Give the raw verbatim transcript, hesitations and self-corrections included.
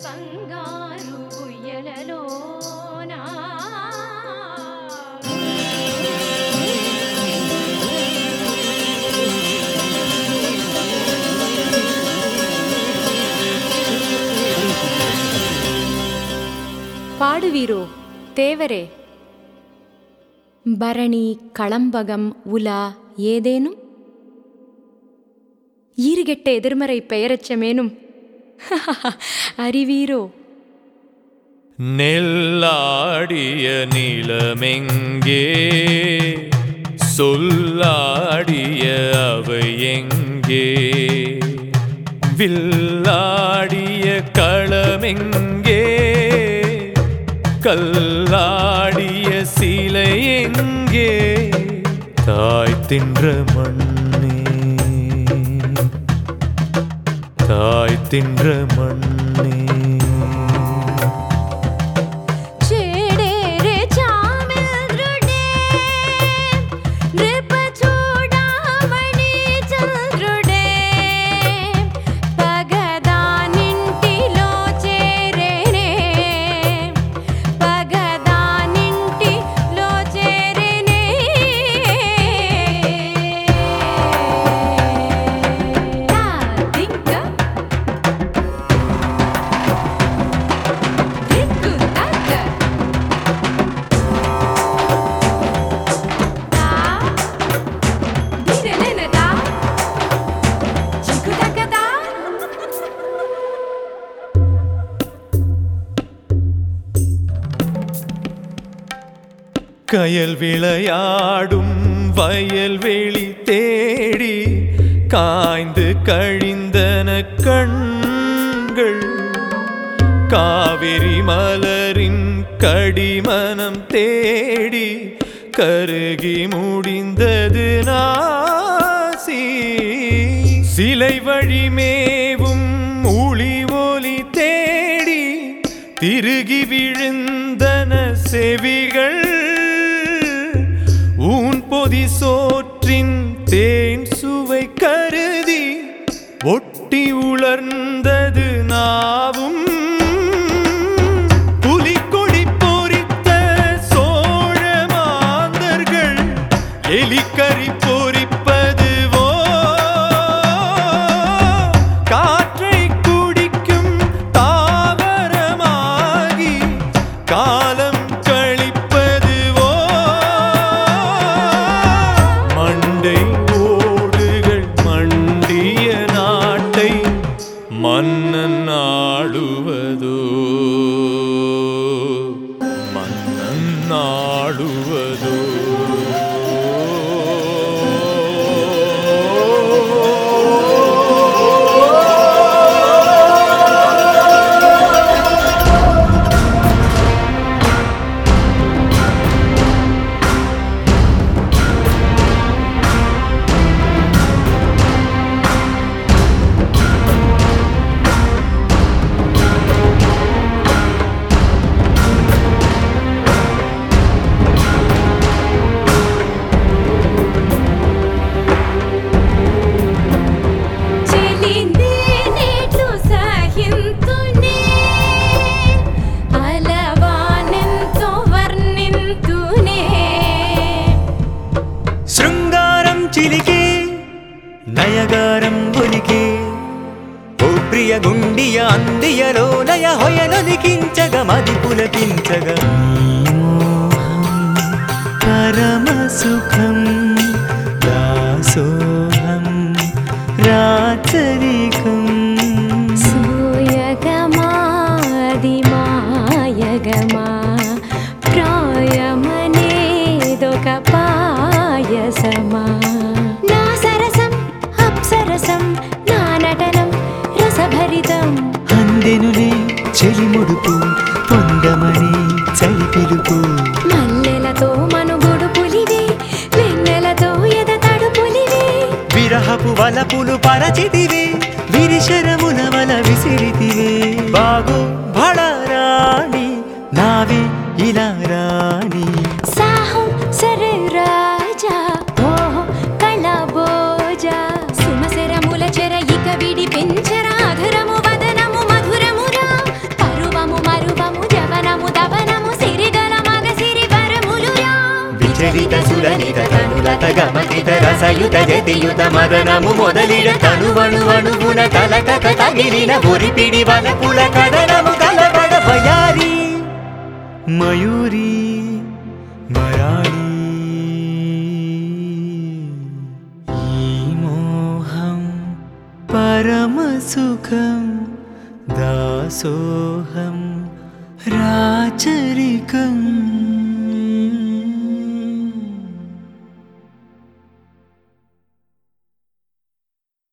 బంగారు ఉయ్యలలోన பாடுவீரோ தேவரே. பரணி களம்பகம் உலா ஏதேனும் ஈறுகெட்ட எதிர்மறை பெயரச்சமேனும் அறிவீரோ? நெல்லாடிய நிலமெங்கே, சொல்லாடிய அவை எங்கே, வில்லாடிய களமெங்கே, கல்லாடிய சிலை எங்கே, தாய் தின்ற மண்ணே, தாய் தின்ற மண்ணே. கயல் விளையாடும் வயல்வெளி தேடி காய்ந்து கழிந்தன கண்கள், காவிரி மலரின் கடிமனம் தேடி கருகி முடிந்தது நாசி. சிலை வழி மேவும் ஒளி ஒலி தேடி திருகி விழுந்தன செவிகள், ஊன் பொதி சோற்றின் தேன் சுவை கருதி ஒட்டி உலர்ந்தது நாவும். புலிக்கொடி பொறித்த சோழ மாந்தர்கள் எலிக்கறி பொறிப்பதுவோ, காற்றை குடிக்கும் தாவரமாகி காலம் மன்னன் ஆளுவதோ, மன்னன் ஆளுவதோ. చిలికే నయగారం ఒలికే ఓ ప్రియ గుండియ అందియలో నయ హొయలొలికించగ మది పులకించగ, పరమ సుఖం దాసోహం రాచరికం. సూయగమాదిమాయగమా ప్రాయమనేదొక పాయసమా, నా సరసం అప్సరసం నా నటనం రసభరితం. అందెనులే చెలి ముడుపు పొందమని చలి పిలుపు, మల్లెలతో మనుగుడు పులివే వెన్నెలతో ఎద తడుపులివే, విరహపు వలపులు పరచితివే విరిశరమున వల విసిరితివే. బాగు భళరాణి నావి ఇలా రాణి, సాహో సరే రాజా ఓహో కళబోజా, సుమసరముల చెర ఇక విడి పెంచరాధరము వదనము మధురమురా. గమక గమకిత రసయుత జతియుత మదనము మొదలిడ తనువణు అణువున తలకక తగిలిన బొరిపిడి వలపుల కదనము కలబడ బయారి మయూరి మరాళి ఈ మోహం పరమ సుఖం దాసోహం రాచ